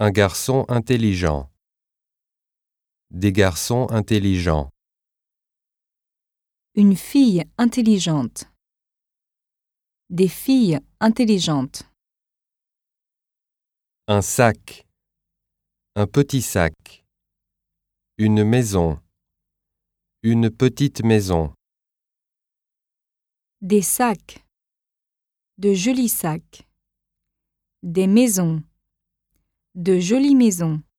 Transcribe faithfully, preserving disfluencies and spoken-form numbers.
Un garçon intelligent. Des garçons intelligents. Une fille intelligente. Des filles intelligentes. Un sac. Un petit sac. Une maison. Une petite maison. Des sacs. De jolis sacs. Des maisons. De jolies maisons.